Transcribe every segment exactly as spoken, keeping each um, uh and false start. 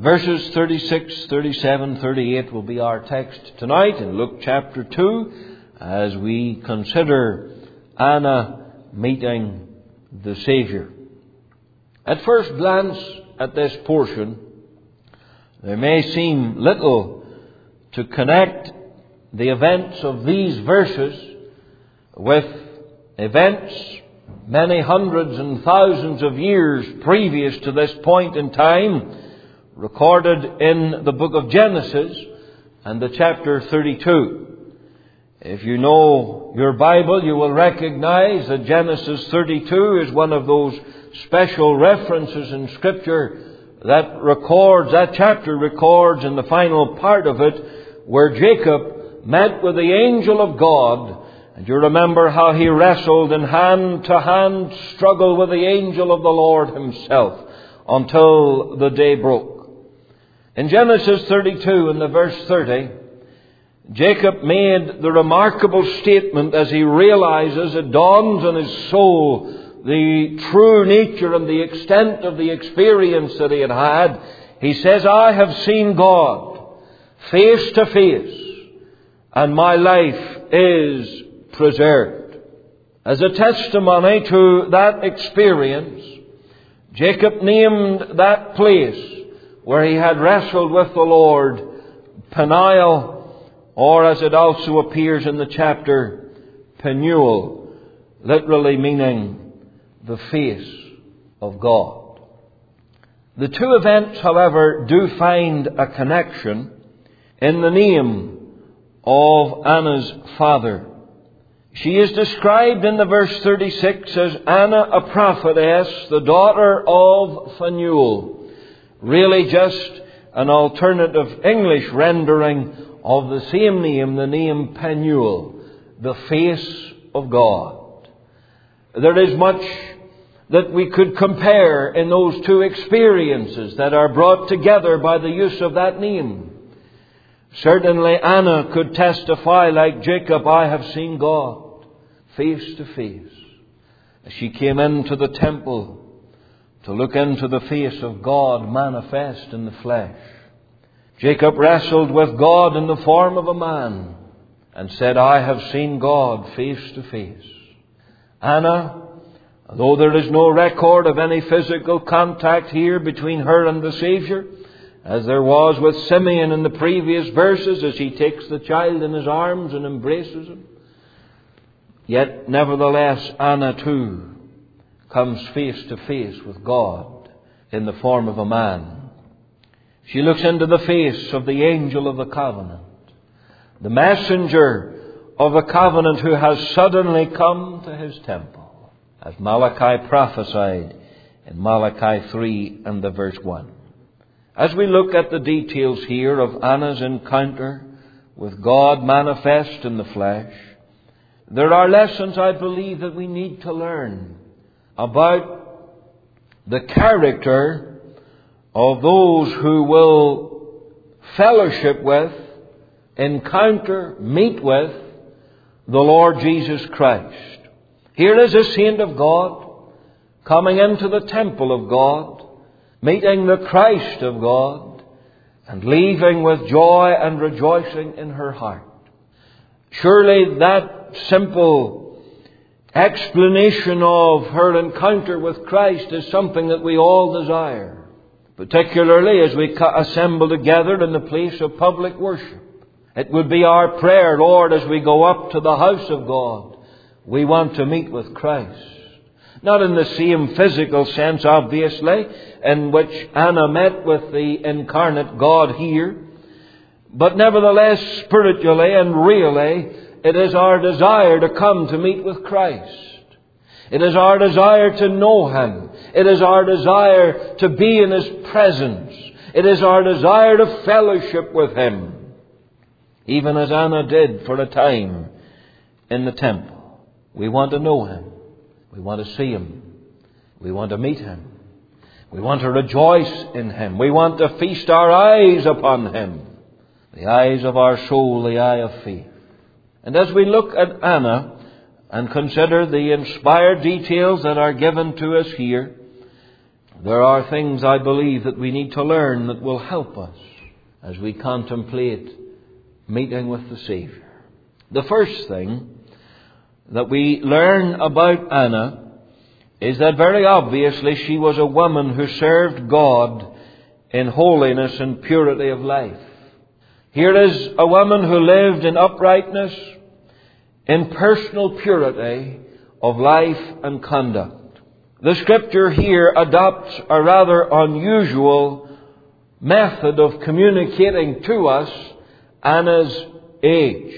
Verses thirty-six, thirty-seven, thirty-eight will be our text tonight in Luke chapter two as we consider Anna meeting the Saviour. At first glance at this portion, there may seem little to connect the events of these verses with events many hundreds and thousands of years previous to this point in time, recorded in the book of Genesis and the chapter thirty-two. If you know your Bible, you will recognize that Genesis thirty-two is one of those special references in Scripture that records, that chapter records in the final part of it, where Jacob met with the angel of God. And you remember how he wrestled in hand-to-hand struggle with the angel of the Lord himself until the day broke. In Genesis thirty-two, in the verse thirty, Jacob made the remarkable statement as he realizes, it dawns on his soul, the true nature and the extent of the experience that he had had. He says, I have seen God face to face, and my life is preserved. As a testimony to that experience, Jacob named that place where he had wrestled with the Lord Peniel, or as it also appears in the chapter, Penuel, literally meaning the face of God. The two events, however, do find a connection in the name of Anna's father. She is described in the verse thirty-six as Anna, a prophetess, the daughter of Phanuel. Really just an alternative English rendering of the same name, the name Penuel, the face of God. There is much that we could compare in those two experiences that are brought together by the use of that name. Certainly Anna could testify like Jacob, I have seen God face to face. As she came into the temple to look into the face of God manifest in the flesh, Jacob wrestled with God in the form of a man and said, I have seen God face to face. Anna, though there is no record of any physical contact here between her and the Saviour, as there was with Simeon in the previous verses as he takes the child in his arms and embraces him, yet nevertheless Anna too comes face to face with God in the form of a man. She looks into the face of the angel of the covenant, the messenger of the covenant who has suddenly come to his temple, as Malachi prophesied in Malachi three and the verse one. As we look at the details here of Anna's encounter with God manifest in the flesh, there are lessons, I believe, that we need to learn about the character of those who will fellowship with, encounter, meet with the Lord Jesus Christ. Here is a saint of God coming into the temple of God, meeting the Christ of God, and leaving with joy and rejoicing in her heart. Surely that simple explanation of her encounter with Christ is something that we all desire, particularly as we assemble together in the place of public worship. It would be our prayer, Lord, as we go up to the house of God, we want to meet with Christ. Not in the same physical sense, obviously, in which Anna met with the incarnate God here, but nevertheless, spiritually and really, it is our desire to come to meet with Christ. It is our desire to know Him. It is our desire to be in His presence. It is our desire to fellowship with Him, even as Anna did for a time in the temple. We want to know Him. We want to see Him. We want to meet Him. We want to rejoice in Him. We want to feast our eyes upon Him. The eyes of our soul, the eye of faith. And as we look at Anna and consider the inspired details that are given to us here, there are things, I believe, that we need to learn that will help us as we contemplate meeting with the Saviour. The first thing that we learn about Anna is that very obviously she was a woman who served God in holiness and purity of life. Here is a woman who lived in uprightness, in personal purity of life and conduct. The Scripture here adopts a rather unusual method of communicating to us Anna's age.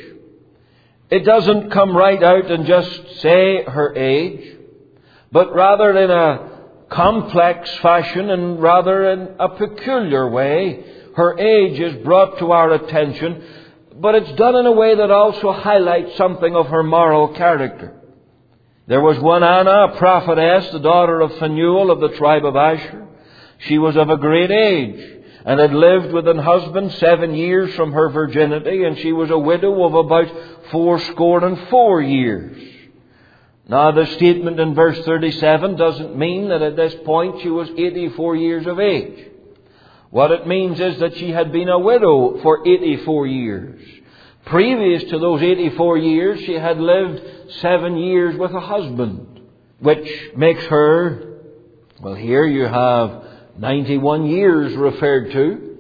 It doesn't come right out and just say her age, but rather in a complex fashion and rather in a peculiar way, her age is brought to our attention, but it's done in a way that also highlights something of her moral character. There was one Anna, a prophetess, the daughter of Phanuel of the tribe of Asher. She was of a great age and had lived with an husband seven years from her virginity, and she was a widow of about fourscore and four years. Now, the statement in verse thirty-seven doesn't mean that at this point she was eighty-four years of age. What it means is that she had been a widow for eighty-four years. Previous to those eighty-four years, she had lived seven years with a husband, which makes her, well, here you have ninety-one years referred to,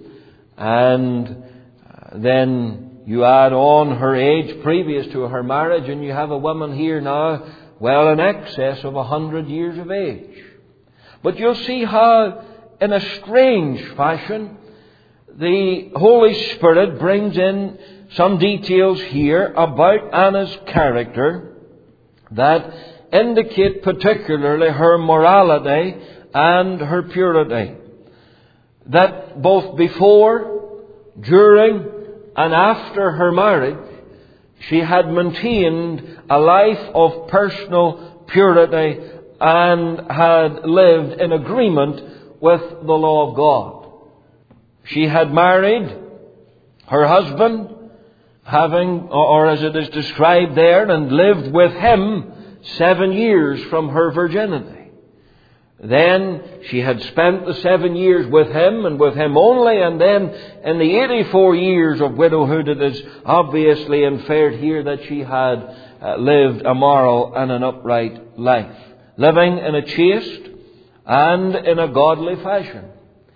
and then you add on her age previous to her marriage, and you have a woman here now well in excess of a hundred years of age. But you'll see how, in a strange fashion, the Holy Spirit brings in some details here about Anna's character that indicate particularly her morality and her purity. That both before, during, and after her marriage, she had maintained a life of personal purity and had lived in agreement with the law of God. She had married her husband, having, or as it is described there, and lived with him seven years from her virginity. Then she had spent the seven years with him and with him only, and then in the eighty-four years of widowhood it is obviously inferred here that she had uh, lived a moral and an upright life, living in a chaste and in a godly fashion.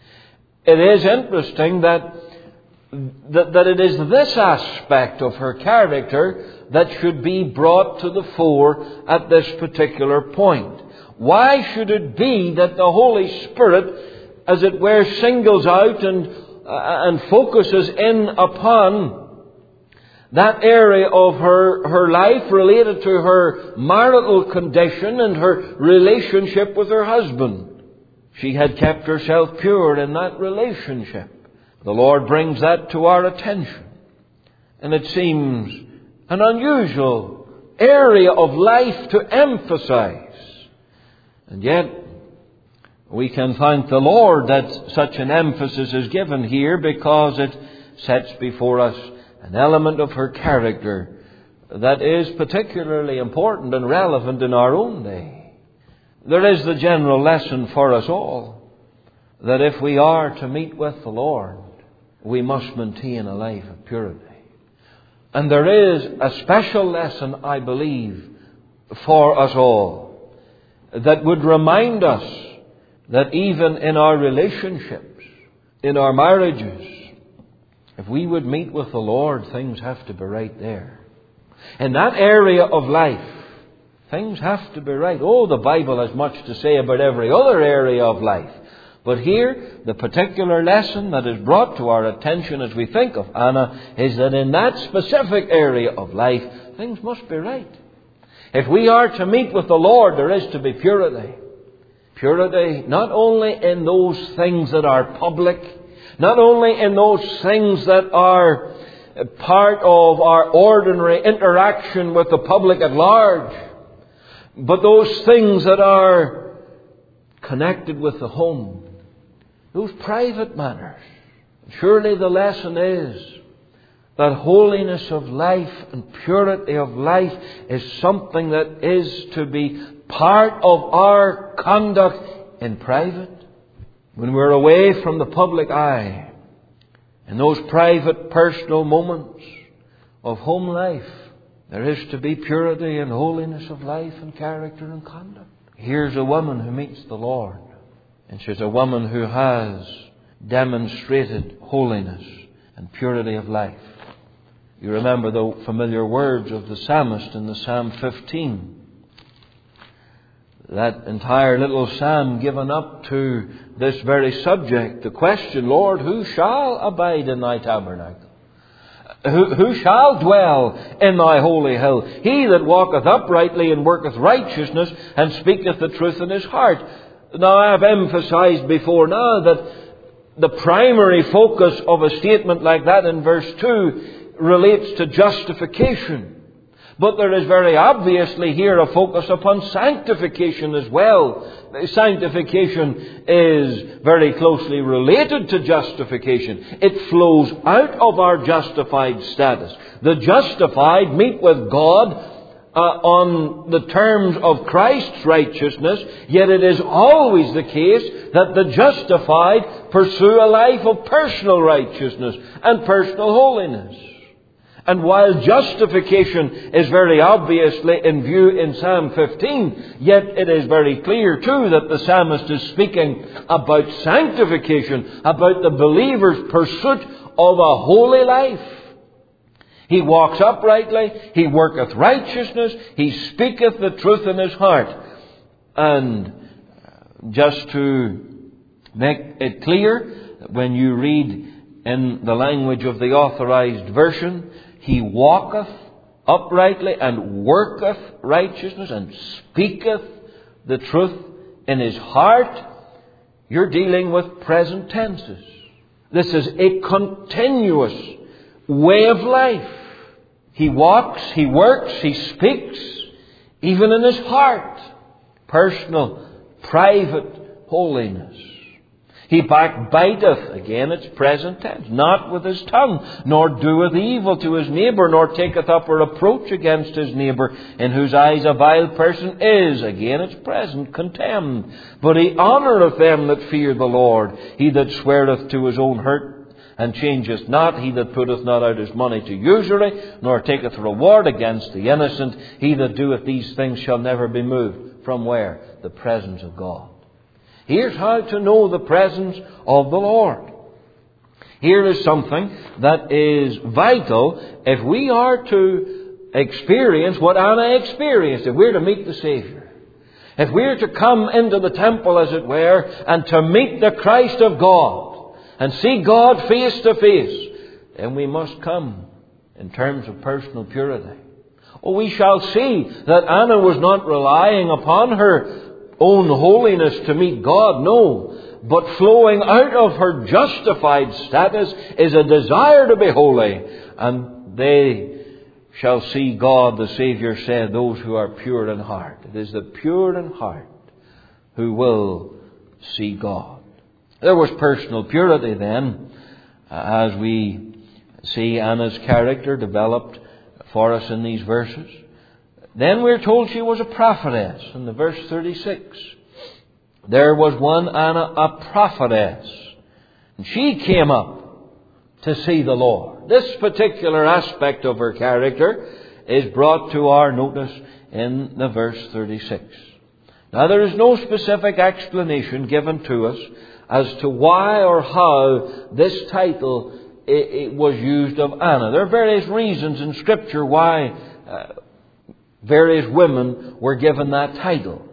It is interesting that, that, that it is this aspect of her character that should be brought to the fore at this particular point. Why should it be that the Holy Spirit, as it were, singles out and, uh, and focuses in upon that area of her, her life related to her marital condition and her relationship with her husband? She had kept herself pure in that relationship. The Lord brings that to our attention. And it seems an unusual area of life to emphasize. And yet, we can thank the Lord that such an emphasis is given here, because it sets before us an element of her character that is particularly important and relevant in our own day. There is the general lesson for us all that if we are to meet with the Lord, we must maintain a life of purity. And there is a special lesson, I believe, for us all, that would remind us that even in our relationships, in our marriages, if we would meet with the Lord, things have to be right there. In that area of life, things have to be right. Oh, the Bible has much to say about every other area of life. But here, the particular lesson that is brought to our attention as we think of Anna is that in that specific area of life, things must be right. If we are to meet with the Lord, there is to be purity. Purity not only in those things that are public, not only in those things that are part of our ordinary interaction with the public at large, but those things that are connected with the home, those private matters. Surely the lesson is that holiness of life and purity of life is something that is to be part of our conduct in private when we're away from the public eye, in those private, personal moments of home life, there is to be purity and holiness of life and character and conduct. Here's a woman who meets the Lord, and she's a woman who has demonstrated holiness and purity of life. You remember the familiar words of the psalmist in the Psalm fifteen. That entire little psalm given up to this very subject. The question, Lord, who shall abide in thy tabernacle? Who, who shall dwell in thy holy hill? He that walketh uprightly and worketh righteousness and speaketh the truth in his heart. Now I have emphasized before now that the primary focus of a statement like that in verse two relates to justification. But there is very obviously here a focus upon sanctification as well. Sanctification is very closely related to justification. It flows out of our justified status. The justified meet with God uh, on the terms of Christ's righteousness, yet it is always the case that the justified pursue a life of personal righteousness and personal holiness. And while justification is very obviously in view in Psalm fifteen, yet it is very clear too that the psalmist is speaking about sanctification, about the believer's pursuit of a holy life. He walks uprightly, he worketh righteousness, he speaketh the truth in his heart. And just to make it clear, when you read in the language of the Authorized Version, he walketh uprightly and worketh righteousness and speaketh the truth in his heart. You're dealing with present tenses. This is a continuous way of life. He walks, he works, he speaks, even in his heart. Personal, private holiness. He backbiteth, again it's present tense, not with his tongue, nor doeth evil to his neighbour, nor taketh up a reproach against his neighbour, in whose eyes a vile person is, again it's present, contemned. But he honoureth them that fear the Lord. He that sweareth to his own hurt and changeth not, he that putteth not out his money to usury, nor taketh reward against the innocent, he that doeth these things shall never be moved. From where? The presence of God. Here's how to know the presence of the Lord. Here is something that is vital if we are to experience what Anna experienced, if we're to meet the Saviour. If we're to come into the temple, as it were, and to meet the Christ of God and see God face to face, then we must come in terms of personal purity. Oh, we shall see that Anna was not relying upon her own holiness to meet God, no. But flowing out of her justified status is a desire to be holy. And they shall see God, the Saviour said, those who are pure in heart. It is the pure in heart who will see God. There was personal purity then, as we see Anna's character developed for us in these verses. Then we're told she was a prophetess in the verse thirty-six. There was one Anna, a prophetess. And she came up to see the Lord. This particular aspect of her character is brought to our notice in the verse thirty-six. Now there is no specific explanation given to us as to why or how this title it, it was used of Anna. There are various reasons in Scripture why uh, various women were given that title.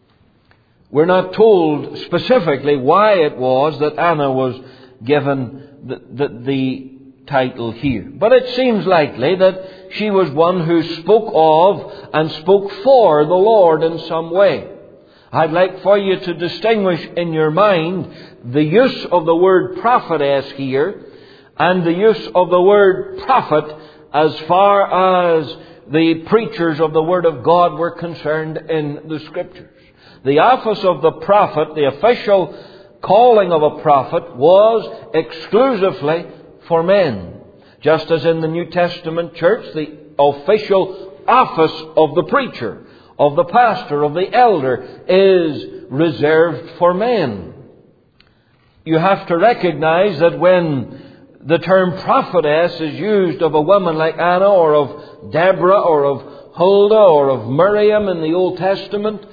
We're not told specifically why it was that Anna was given the, the, the title here. But it seems likely that she was one who spoke of and spoke for the Lord in some way. I'd like for you to distinguish in your mind the use of the word prophetess here and the use of the word prophet as far as the preachers of the Word of God were concerned in the Scriptures. The office of the prophet, the official calling of a prophet, was exclusively for men. Just as in the New Testament church, the official office of the preacher, of the pastor, of the elder, is reserved for men. you have to recognize that when the term prophetess is used of a woman like Anna or of Deborah or of Huldah or of Miriam in the Old Testament,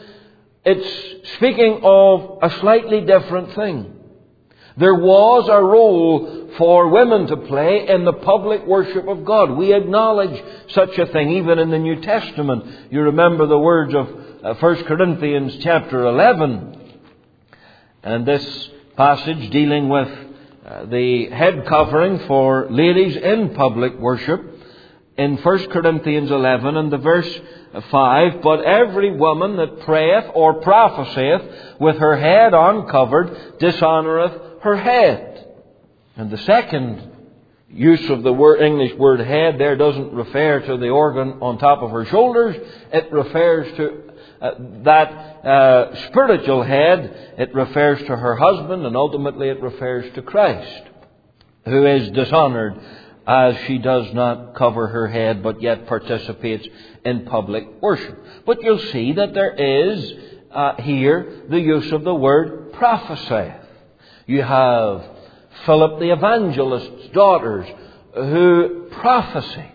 it's speaking of a slightly different thing. There was a role for women to play in the public worship of God. We acknowledge such a thing even in the New Testament. You remember the words of First Corinthians chapter eleven. And this passage dealing with uh, the head covering for ladies in public worship in First Corinthians eleven and the verse five. But every woman that prayeth or prophesieth with her head uncovered dishonoureth her head. And the second use of the word, English word head there doesn't refer to the organ on top of her shoulders. It refers to uh, that uh, spiritual head. It refers to her husband, and ultimately it refers to Christ, who is dishonoured as she does not cover her head but yet participates in public worship. But you'll see that there is uh, here the use of the word prophesieth. You have Philip the evangelist's daughters who prophesied.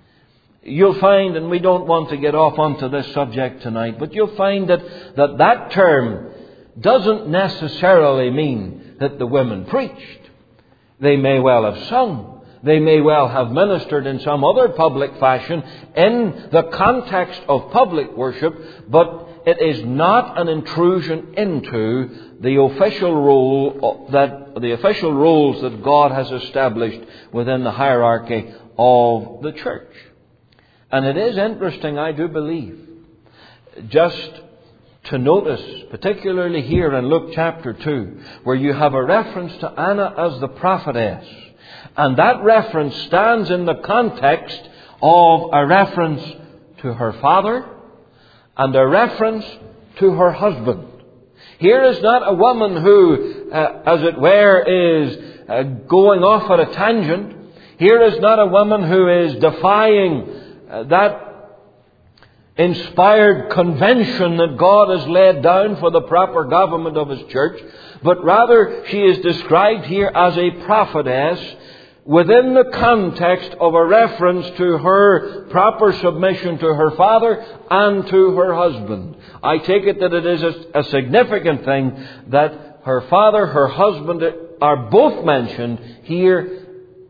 You'll find, and we don't want to get off onto this subject tonight, but you'll find that that, that term doesn't necessarily mean that the women preached. They may well have sung. They may well have ministered in some other public fashion in the context of public worship, but it is not an intrusion into the official role that the official roles that God has established within the hierarchy of the church. And it is interesting, I do believe, just to notice, particularly here in Luke chapter two, where you have a reference to Anna as the prophetess. And that reference stands in the context of a reference to her father and a reference to her husband. Here is not a woman who, uh, as it were, is uh, going off at a tangent. Here is not a woman who is defying uh, that inspired convention that God has laid down for the proper government of His church, but rather she is described here as a prophetess within the context of a reference to her proper submission to her father and to her husband. I take it that it is a, a significant thing that her father, her husband are both mentioned here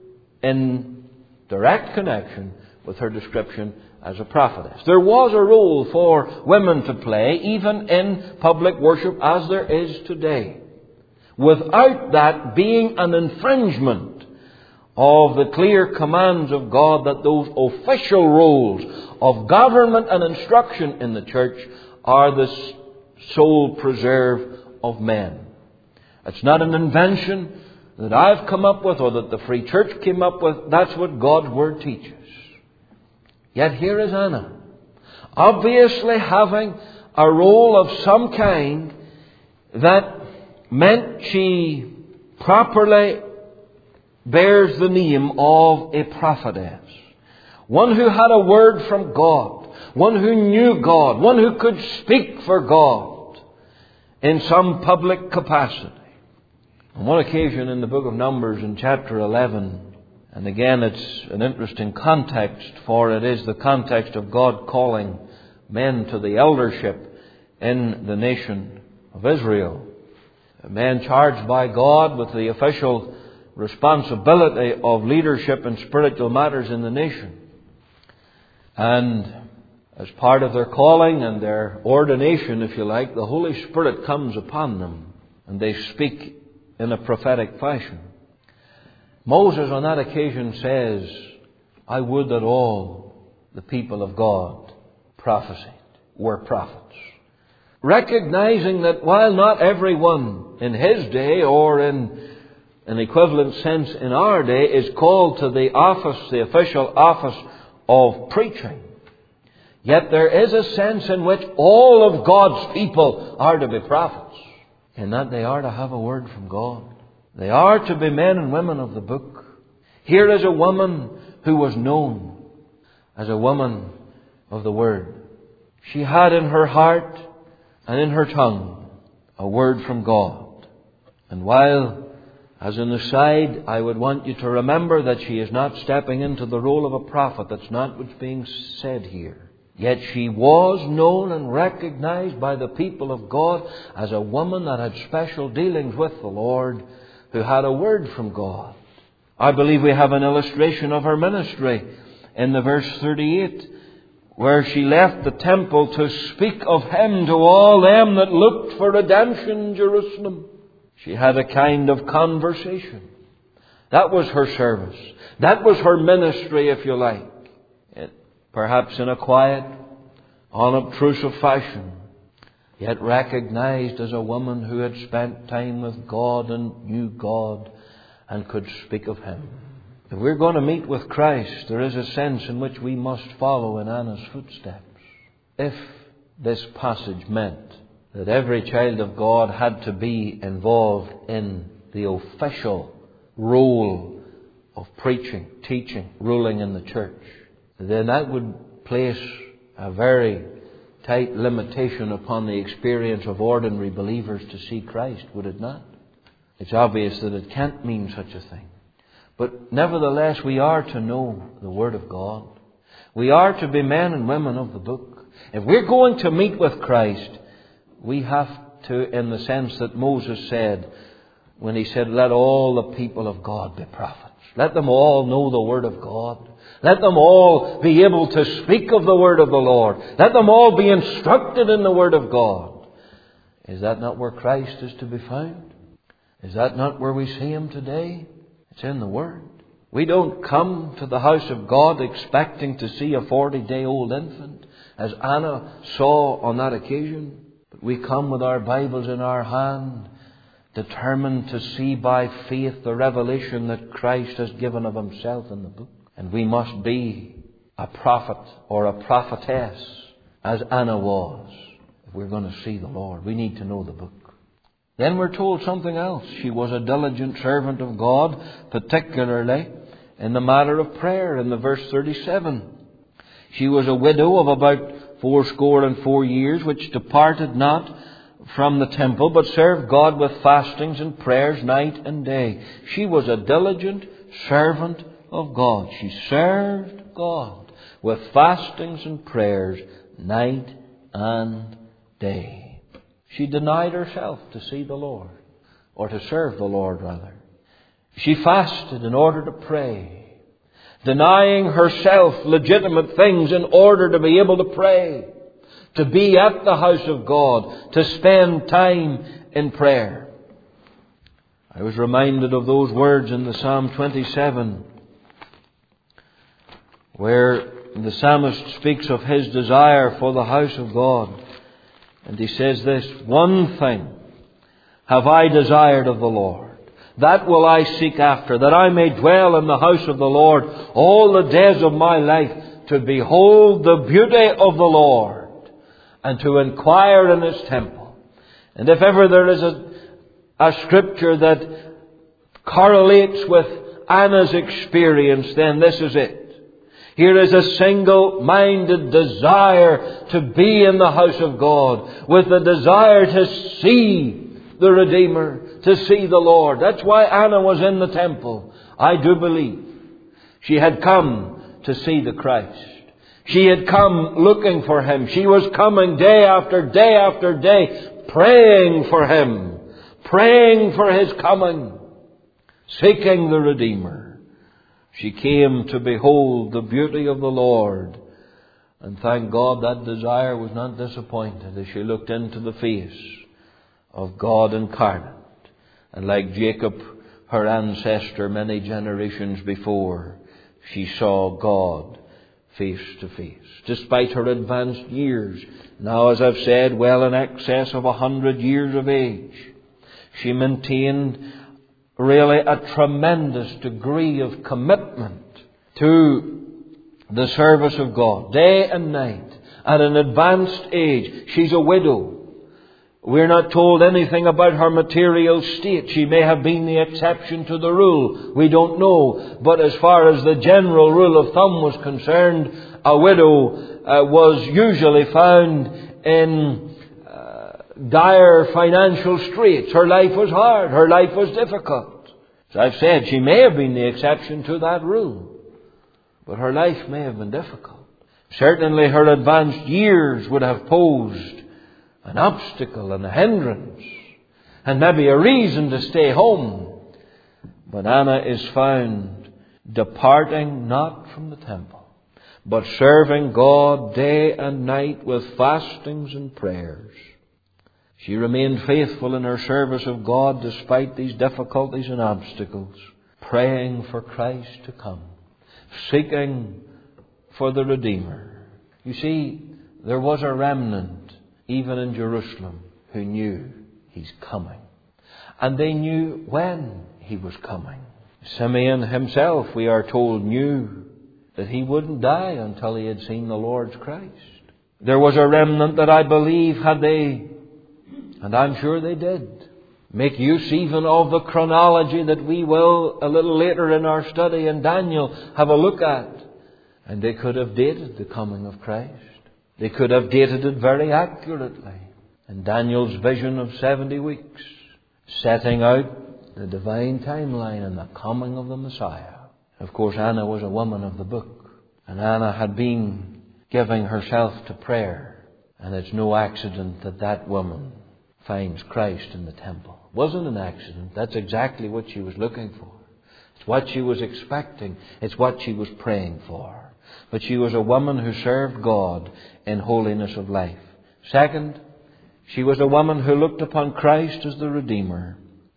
in direct connection with her description as a prophetess. There was a role for women to play even in public worship as there is today, without that being an infringement of the clear commands of God that those official roles of government and instruction in the church are the sole preserve of men. It's not an invention that I've come up with or that the Free Church came up with. That's what God's Word teaches. Yet here is Anna, obviously having a role of some kind that meant she properly bears the name of a prophetess. One who had a word from God. One who knew God. One who could speak for God in some public capacity. On one occasion in the book of Numbers in chapter eleven, and again it's an interesting context, for it is the context of God calling men to the eldership in the nation of Israel. Men charged by God with the official responsibility of leadership in spiritual matters in the nation. And as part of their calling and their ordination, if you like, the Holy Spirit comes upon them and they speak in a prophetic fashion. Moses on that occasion says, I would that all the people of God prophesied, were prophets. Recognizing that while not everyone in his day or in an equivalent sense in our day is called to the office, the official office of preaching, yet there is a sense in which all of God's people are to be prophets, in that they are to have a word from God. They are to be men and women of the book. Here is a woman who was known as a woman of the Word. She had in her heart and in her tongue a word from God. And while As an aside, I would want you to remember that she is not stepping into the role of a prophet. That's not what's being said here. Yet she was known and recognized by the people of God as a woman that had special dealings with the Lord, who had a word from God. I believe we have an illustration of her ministry in the verse thirty-eight, where she left the temple to speak of Him to all them that looked for redemption in Jerusalem. She had a kind of conversation. That was her service. That was her ministry, if you like. It, perhaps in a quiet, unobtrusive fashion, yet recognized as a woman who had spent time with God and knew God and could speak of Him. If we're going to meet with Christ, there is a sense in which we must follow in Anna's footsteps. If this passage meant that every child of God had to be involved in the official role of preaching, teaching, ruling in the church, then that would place a very tight limitation upon the experience of ordinary believers to see Christ, would it not? It's obvious that it can't mean such a thing. But nevertheless, we are to know the Word of God. We are to be men and women of the book. If we're going to meet with Christ, we have to, in the sense that Moses said, when he said, let all the people of God be prophets. Let them all know the Word of God. Let them all be able to speak of the Word of the Lord. Let them all be instructed in the Word of God. Is that not where Christ is to be found? Is that not where we see Him today? It's in the Word. We don't come to the house of God expecting to see a forty-day-old infant, as Anna saw on that occasion. But we come with our Bibles in our hand, determined to see by faith the revelation that Christ has given of Himself in the book. And we must be a prophet or a prophetess, as Anna was, if we're going to see the Lord. We need to know the book. Then we're told something else. She was a diligent servant of God, particularly in the matter of prayer, in the verse thirty-seven. She was a widow of about fourscore and four years, which departed not from the temple, but served God with fastings and prayers night and day. She was a diligent servant of God. She served God with fastings and prayers night and day. She denied herself to see the Lord, or to serve the Lord rather. She fasted in order to pray, denying herself legitimate things in order to be able to pray, to be at the house of God, to spend time in prayer. I was reminded of those words in the Psalm twenty-seven, where the psalmist speaks of his desire for the house of God. And he says this, one thing have I desired of the Lord, that will I seek after, that I may dwell in the house of the Lord all the days of my life, to behold the beauty of the Lord, and to inquire in His temple. And if ever there is a, a scripture that correlates with Anna's experience, then this is it. Here is a single-minded desire to be in the house of God, with the desire to see the Redeemer, to see the Lord. That's why Anna was in the temple. I do believe she had come to see the Christ. She had come looking for Him. She was coming day after day after day, praying for Him, praying for His coming, seeking the Redeemer. She came to behold the beauty of the Lord. And thank God that desire was not disappointed as she looked into the face of God incarnate. And like Jacob, her ancestor many generations before, she saw God face to face. Despite her advanced years, now as I've said, well in excess of a hundred years of age, she maintained really a tremendous degree of commitment to the service of God, day and night, at an advanced age. She's a widow. We're not told anything about her material state. She may have been the exception to the rule. We don't know. But as far as the general rule of thumb was concerned, a widow uh, was usually found in dire financial straits. Her life was hard. Her life was difficult. As I've said, she may have been the exception to that rule, but her life may have been difficult. Certainly her advanced years would have posed an obstacle and a hindrance, and maybe a reason to stay home. But Anna is found departing not from the temple, but serving God day and night with fastings and prayers. She remained faithful in her service of God despite these difficulties and obstacles, praying for Christ to come, seeking for the Redeemer. You see, there was a remnant, even in Jerusalem, who knew He's coming. And they knew when He was coming. Simeon himself, we are told, knew that he wouldn't die until he had seen the Lord's Christ. There was a remnant that I believe had they, and I'm sure they did, make use even of the chronology that we will, a little later in our study in Daniel, have a look at. And they could have dated the coming of Christ. They could have dated it very accurately. In Daniel's vision of seventy weeks, setting out the divine timeline and the coming of the Messiah. Of course, Anna was a woman of the book. And Anna had been giving herself to prayer. And it's no accident that that woman finds Christ in the temple. It wasn't an accident. That's exactly what she was looking for. It's what she was expecting. It's what she was praying for. But she was a woman who served God in holiness of life. Second, she was a woman who looked upon Christ as the Redeemer.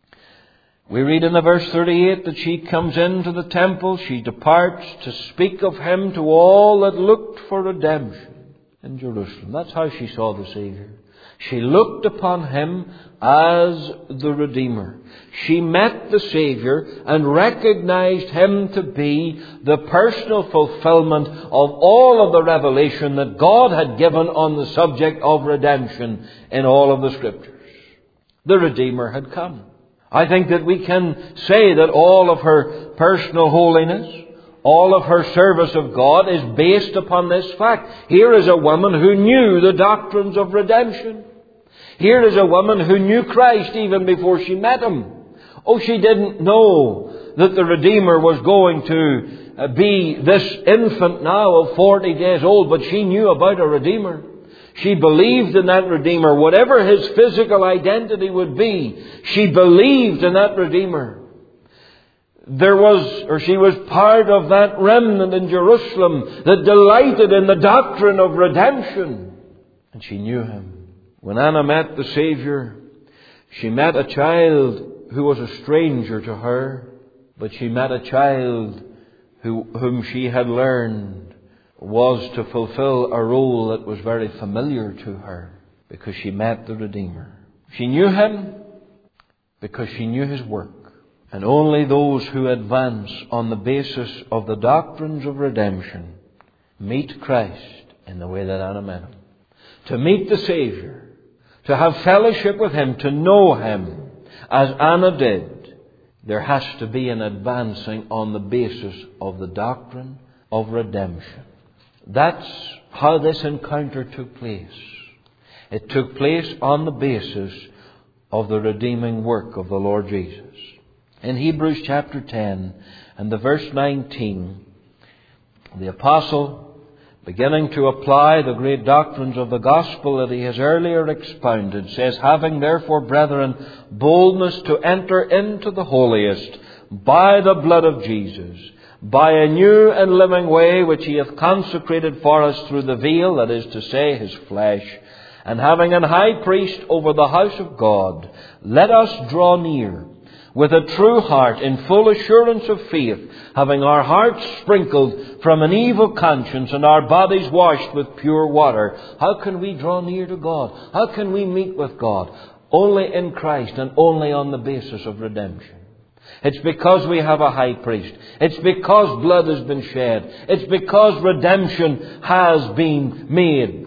We read in the verse thirty-eight that she comes into the temple, she departs to speak of Him to all that looked for redemption in Jerusalem. That's how she saw the Savior. She looked upon Him as the Redeemer. She met the Savior and recognized Him to be the personal fulfillment of all of the revelation that God had given on the subject of redemption in all of the Scriptures. The Redeemer had come. I think that we can say that all of her personal holiness, all of her service of God is based upon this fact. Here is a woman who knew the doctrines of redemption. Here is a woman who knew Christ even before she met Him. Oh, she didn't know that the Redeemer was going to be this infant now of forty days old, but she knew about a Redeemer. She believed in that Redeemer. Whatever His physical identity would be, she believed in that Redeemer. There was, or she was part of that remnant in Jerusalem that delighted in the doctrine of redemption. And she knew Him. When Anna met the Savior, she met a child who was a stranger to her, but she met a child who, whom she had learned was to fulfill a role that was very familiar to her, because she met the Redeemer. She knew Him because she knew His work. And only those who advance on the basis of the doctrines of redemption meet Christ in the way that Anna met Him. To meet the Savior, to have fellowship with Him, to know Him as Anna did, there has to be an advancing on the basis of the doctrine of redemption. That's how this encounter took place. It took place on the basis of the redeeming work of the Lord Jesus. In Hebrews chapter ten and the verse nineteen, the apostle, beginning to apply the great doctrines of the gospel that he has earlier expounded, says, "Having therefore, brethren, boldness to enter into the holiest by the blood of Jesus, by a new and living way which He hath consecrated for us through the veil, that is to say, His flesh, and having an high priest over the house of God, let us draw near with a true heart in full assurance of faith, having our hearts sprinkled from an evil conscience and our bodies washed with pure water." How can we draw near to God? How can we meet with God? Only in Christ, and only on the basis of redemption. It's because we have a high priest. It's because blood has been shed. It's because redemption has been made.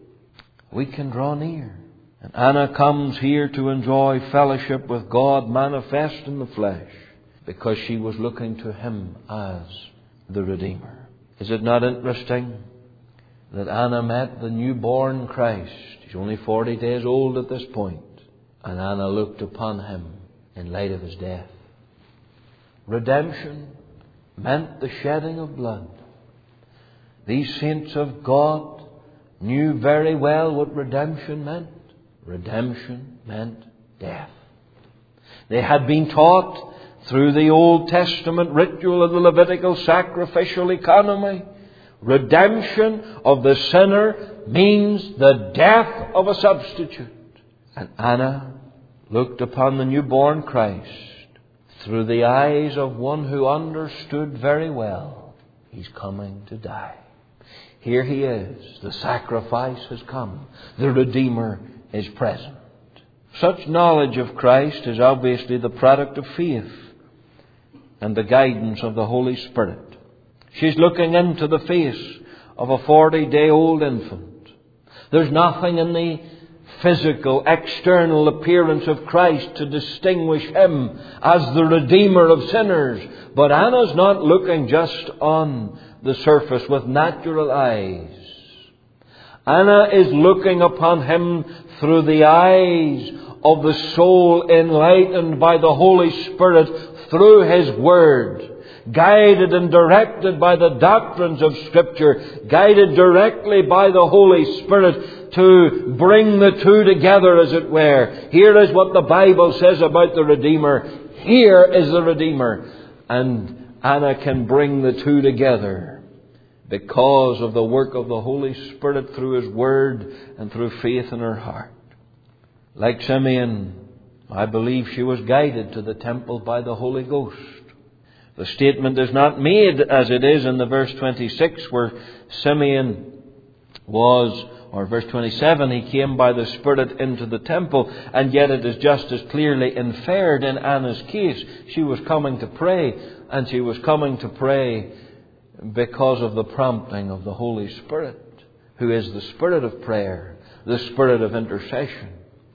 We can draw near. And Anna comes here to enjoy fellowship with God manifest in the flesh, because she was looking to Him as the Redeemer. Is it not interesting that Anna met the newborn Christ? He's only forty days old at this point. And Anna looked upon Him in light of His death. redemption meant the shedding of blood. These saints of God knew very well what redemption meant. Redemption meant death. They had been taught through the Old Testament ritual of the Levitical sacrificial economy, redemption of the sinner means the death of a substitute. And Anna looked upon the newborn Christ through the eyes of one who understood very well He's coming to die. Here He is. The sacrifice has come. The Redeemer is present. Such knowledge of Christ is obviously the product of faith and the guidance of the Holy Spirit. She's looking into the face of a forty-day-old infant. There's nothing in the physical, external appearance of Christ to distinguish Him as the Redeemer of sinners. But Anna's not looking just on the surface with natural eyes. Anna is looking upon Him through the eyes of the soul enlightened by the Holy Spirit through His Word, guided and directed by the doctrines of Scripture, guided directly by the Holy Spirit to bring the two together, as it were. Here is what the Bible says about the Redeemer. Here is the Redeemer. And Anna can bring the two together because of the work of the Holy Spirit through His Word and through faith in her heart. Like Simeon, I believe she was guided to the temple by the Holy Ghost. The statement is not made as it is in the verse twenty-six, where Simeon was, or verse twenty-seven, he came by the Spirit into the temple, and yet it is just as clearly inferred in Anna's case. She was coming to pray, and she was coming to pray because of the prompting of the Holy Spirit, who is the Spirit of prayer, the Spirit of intercession.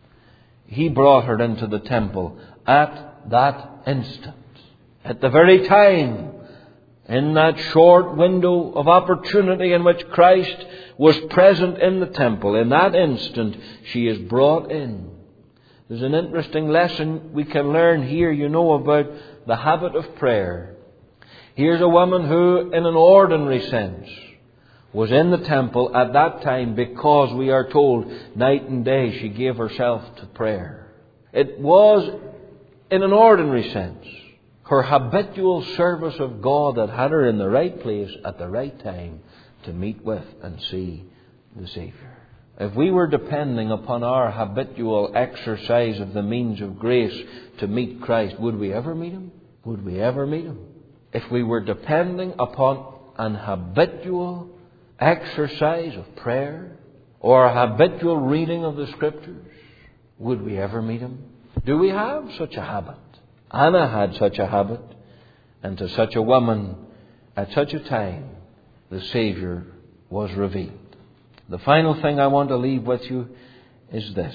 He brought her into the temple at that instant. At the very time, in that short window of opportunity in which Christ was present in the temple, in that instant, she is brought in. There's an interesting lesson we can learn here, you know, about the habit of prayer. Here's a woman who, in an ordinary sense, was in the temple at that time because, we are told, night and day she gave herself to prayer. It was, in an ordinary sense, her habitual service of God that had her in the right place at the right time to meet with and see the Saviour. If we were depending upon our habitual exercise of the means of grace to meet Christ, would we ever meet Him? Would we ever meet Him? If we were depending upon an habitual exercise of prayer or a habitual reading of the Scriptures, would we ever meet Him? Do we have such a habit? Anna had such a habit, and to such a woman at such a time the Saviour was revealed. The final thing I want to leave with you is this.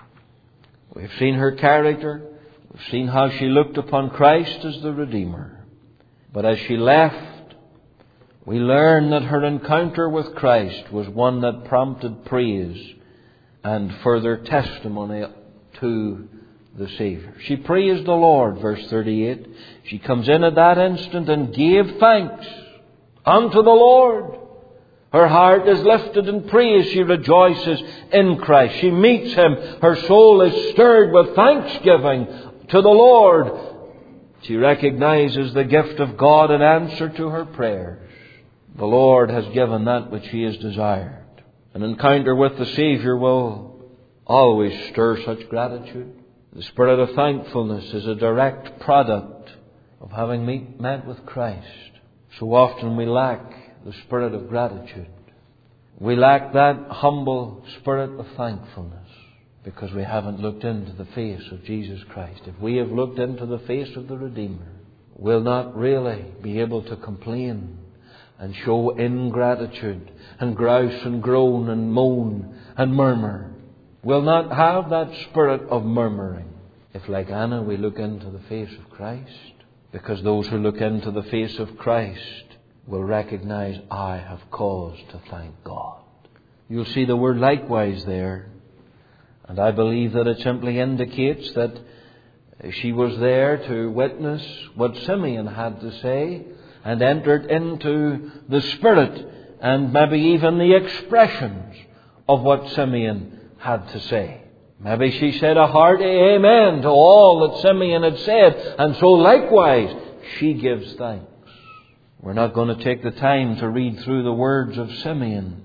We've seen her character. We've seen how she looked upon Christ as the Redeemer. But as she left, we learn that her encounter with Christ was one that prompted praise and further testimony to the Saviour. She praised the Lord, verse thirty-eight. She comes in at that instant and gave thanks unto the Lord. Her heart is lifted in praise. She rejoices in Christ. She meets Him. Her soul is stirred with thanksgiving to the Lord. She recognizes the gift of God in answer to her prayers. The Lord has given that which she has desired. An encounter with the Saviour will always stir such gratitude. The spirit of thankfulness is a direct product of having meet, met with Christ. So often we lack the spirit of gratitude. We lack that humble spirit of thankfulness because we haven't looked into the face of Jesus Christ. If we have looked into the face of the Redeemer, we'll not really be able to complain and show ingratitude and grouse and groan and moan and murmur. We'll not have that spirit of murmuring if, like Anna, we look into the face of Christ. Because those who look into the face of Christ will recognize, I have cause to thank God. You'll see the word likewise there. And I believe that it simply indicates that She was there to witness what Simeon had to say and entered into the spirit and maybe even the expressions of what Simeon had to say. Maybe she said a hearty amen to all that Simeon had said, and so likewise she gives thanks. We're not going to take the time to read through the words of Simeon.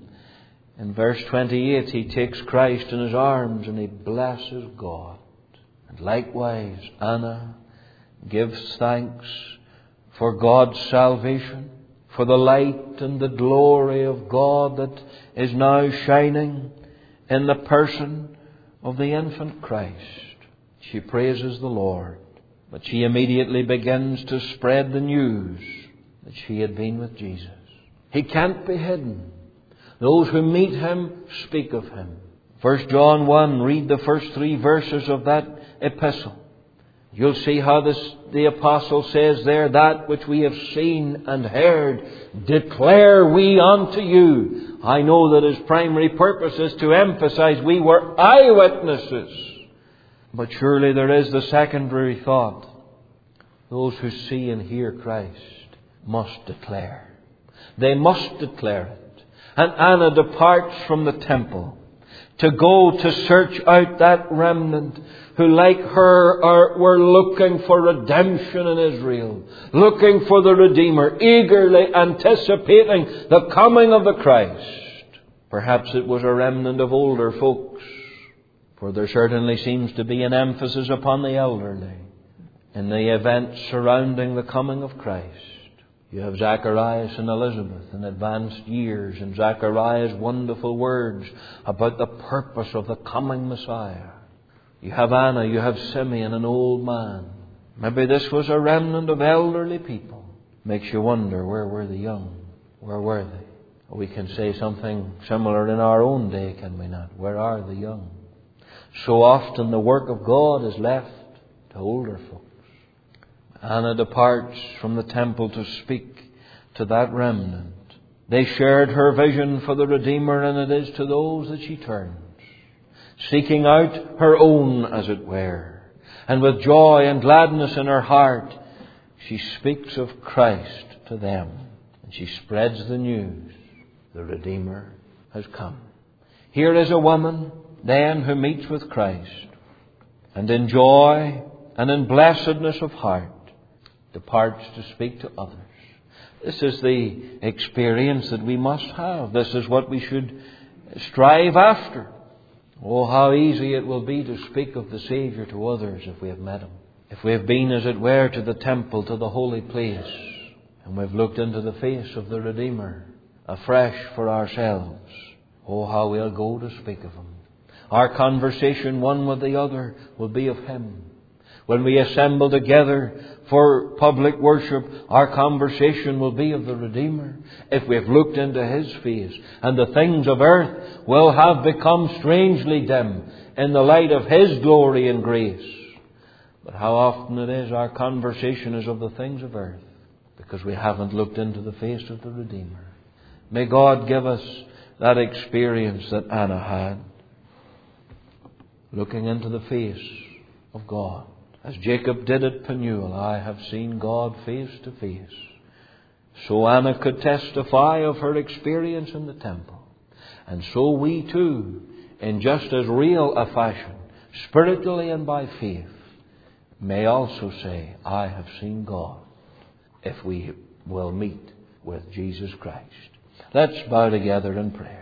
In verse twenty-eight, he takes Christ in his arms and he blesses God. And likewise, Anna gives thanks for God's salvation, for the light and the glory of God that is now shining in the person of the infant Christ. She praises the Lord, but she immediately begins to spread the news that she had been with Jesus. He can't be hidden. Those who meet him speak of him. First John one, read the first three verses of that epistle. You'll see how this, the apostle says there, that which we have seen and heard, declare we unto you. I know that his primary purpose is to emphasize we were eyewitnesses. But surely there is the secondary thought. Those who see and hear Christ must declare. They must declare it. And Anna departs from the temple to go to search out that remnant who, like her, are, were looking for redemption in Israel, looking for the Redeemer, eagerly anticipating the coming of the Christ. Perhaps it was a remnant of older folks, for there certainly seems to be an emphasis upon the elderly in the events surrounding the coming of Christ. You have Zacharias and Elizabeth in advanced years, and Zacharias' wonderful words about the purpose of the coming Messiah. You have Anna, you have Simeon, an old man. Maybe this was a remnant of elderly people. Makes you wonder, where were the young? Where were they? We can say something similar in our own day, can we not? Where are the young? So often the work of God is left to older folks. Anna departs from the temple to speak to that remnant. They shared her vision for the Redeemer, and it is to those that she turns, seeking out her own, as it were. And with joy and gladness in her heart, she speaks of Christ to them. And she spreads the news. The Redeemer has come. Here is a woman, then, who meets with Christ, and in joy and in blessedness of heart, departs to speak to others. This is the experience that we must have. This is what we should strive after. Oh, how easy it will be to speak of the Saviour to others if we have met Him. If we have been, as it were, to the temple, to the holy place, and we've looked into the face of the Redeemer afresh for ourselves. Oh, how we'll go to speak of Him. Our conversation, one with the other, will be of Him. When we assemble together for public worship, our conversation will be of the Redeemer. If we have looked into His face, and the things of earth will have become strangely dim in the light of His glory and grace. But how often it is our conversation is of the things of earth, because we haven't looked into the face of the Redeemer. May God give us that experience that Anna had, looking into the face of God. As Jacob did at Peniel, I have seen God face to face. So Anna could testify of her experience in the temple. And so we too, in just as real a fashion, spiritually and by faith, may also say, I have seen God, if we will meet with Jesus Christ. Let's bow together in prayer.